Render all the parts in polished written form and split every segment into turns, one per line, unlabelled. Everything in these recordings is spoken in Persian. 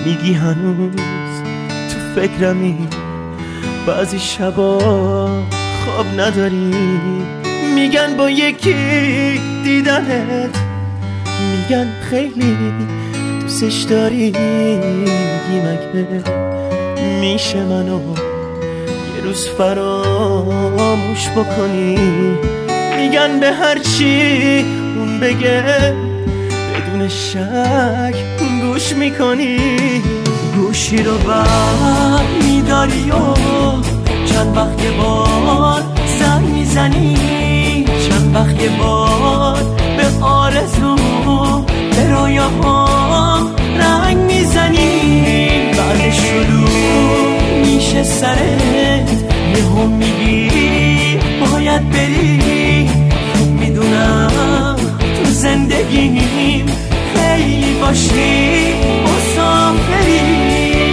میگی هنوز تو فکرمی، بعضی شبا خواب نداری، میگن با یکی دیدنت، میگن خیلی دوستش داری. میگی مگه میشه منو یه روز فراموش بکنی؟ میگن به هر چی اون بگه بدون شک گوش میکنی. گوشی رو بر میداری و چند وقت یه بار زنگ میزنی، چند وقت یه بار به آرزو به رویاهام رنگ میزنی. بعد شروع میشه سرت، یهو میگی باید بری. خوب میدونم تو زندگیم خیلی باشی مسافری.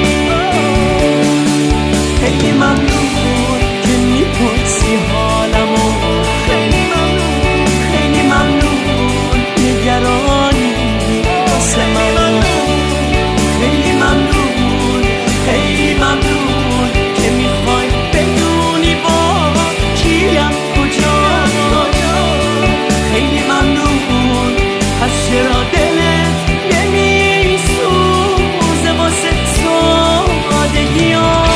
خیلی ممنون که میپرسی حالمو، خیلی ممنون، خیلی ممنون نگرانی واسه من. خیلی ممنون، خیلی ممنون که میخوای بدونی با کیم کجا. خیلی ممنون از چرا دلت نمیسوزه واسه سادگی‌ها.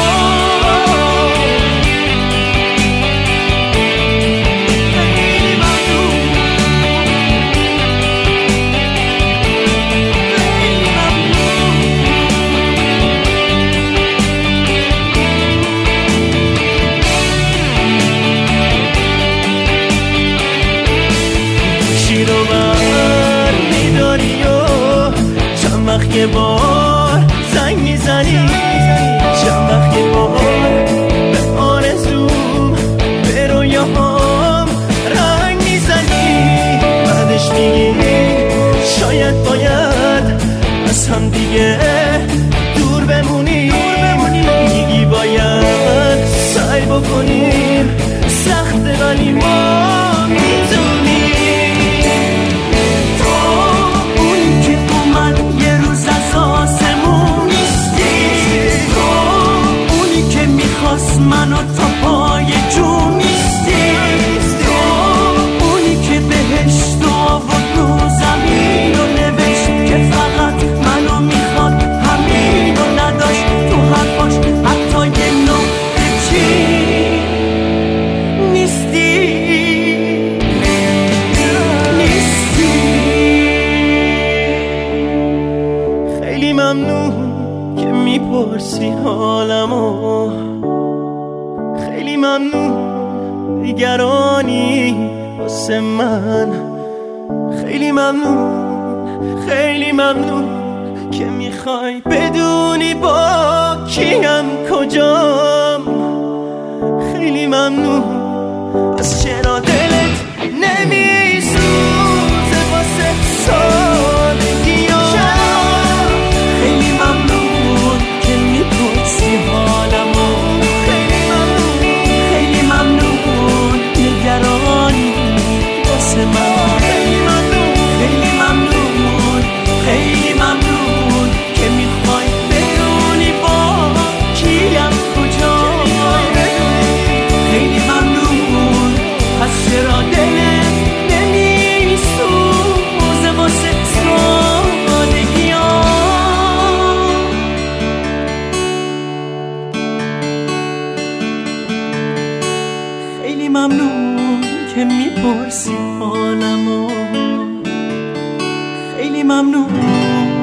یه بار زنگ میزنی، چند وقت یه بار به آرزوم به رویاهام رنگ میزنی. بعدش میگی شاید باید از هم دیگه دور بمونی، میگی باید سعی بکنیم، سخته ولی ما میتونیم. منو تا پای جون نیستی، تو اونی که بهشت و آورد رو زمین و نوشت که فقط منو میخواد همین و نداشت تو حرفاش حتی یه نقطه چی نیستی. خیلی ممنون که میپرسی حالمو، خیلی ممنون نگرانی واسه من. خیلی ممنون، خیلی ممنون که میخوای بدونی با کیم کجام. خیلی ممنون از چرا دلت نمیسوزه واسه سادگی‌ها. خیلی ممنون که میپرسی حالمو، نگرانی واسه من. خیلی ممنون، خیلی ممنون، خیلی ممنون که میخوای بدونی با کیم کجا. خیلی ممنون از چرا دلت نمیسوزه واسه سادگی‌ها. خیلی ممنون که میپرسی حالمو، خیلی ممنون.